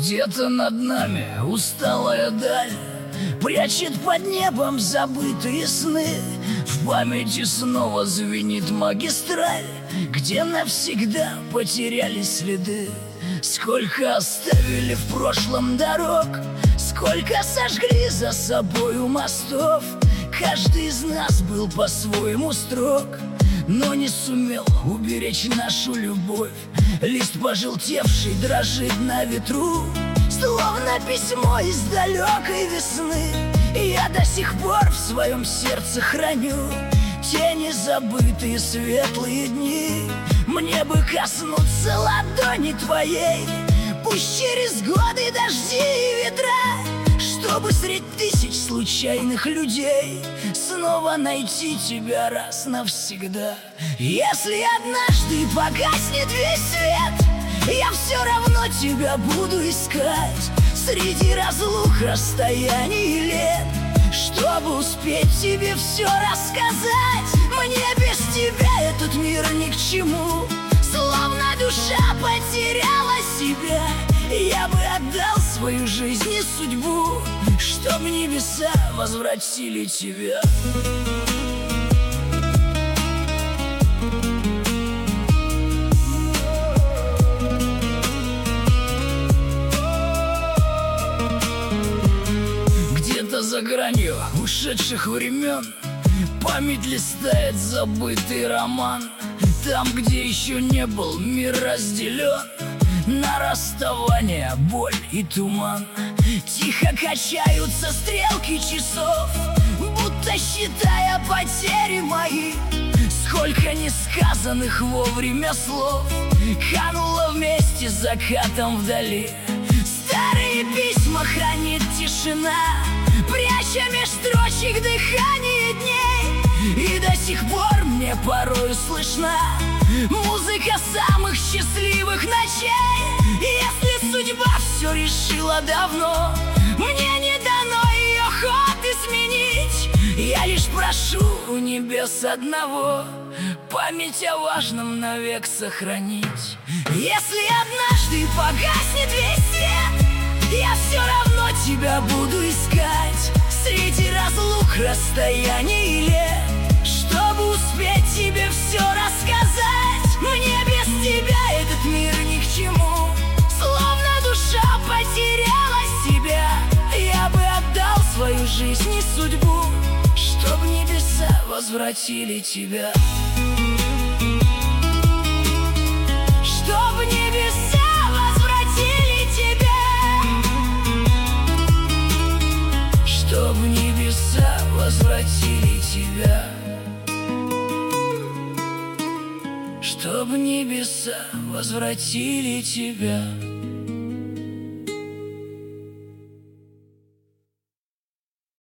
Где-то над нами усталая даль прячет под небом забытые сны. В памяти снова звенит магистраль, где навсегда потерялись следы. Сколько оставили в прошлом дорог, сколько сожгли за собою мостов. Каждый из нас был по-своему строг, но не сумел уберечь нашу любовь. Лист пожелтевший дрожит на ветру, словно письмо из далекой весны. И я до сих пор в своем сердце храню те незабытые светлые дни. Мне бы коснуться ладони твоей, пусть через годы, дожди и ветра, чтобы средь тысяч случайных людей снова найти тебя раз навсегда. Если однажды погаснет весь свет, я все равно тебя буду искать среди разлук, расстояний и лет, чтобы успеть тебе все рассказать. Мне без тебя этот мир ни к чему, словно душа потеряла себя. Я бы отдал свою жизнь и судьбу, чтоб небеса возвратили тебя. Где-то за гранью ушедших времен память листает забытый роман. Там, где еще не был мир разделен на расставание, боль и туман. Тихо качаются стрелки часов, будто считая потери мои. Сколько несказанных вовремя слов кануло вместе с закатом вдали. Старые письма хранит тишина, пряча меж строчек дыхание дней. И до сих пор мне порою слышна музыка самых счастливых ночей. Если судьба все решила давно, мне не дано ее ход изменить. Я лишь прошу у небес одного память о важном навек сохранить. Если однажды погаснет весь свет, я все равно тебя буду искать среди разлук, расстояний и лет, чтобы успеть тебе все рассказать. Мне без тебя этот мир ни к чему, словно душа потеряла себя. Я бы отдал свою жизнь и судьбу, чтоб небеса возвратили тебя. Чтоб небеса возвратили тебя. Чтоб небеса возвратили тебя. Чтоб небеса возвратили тебя.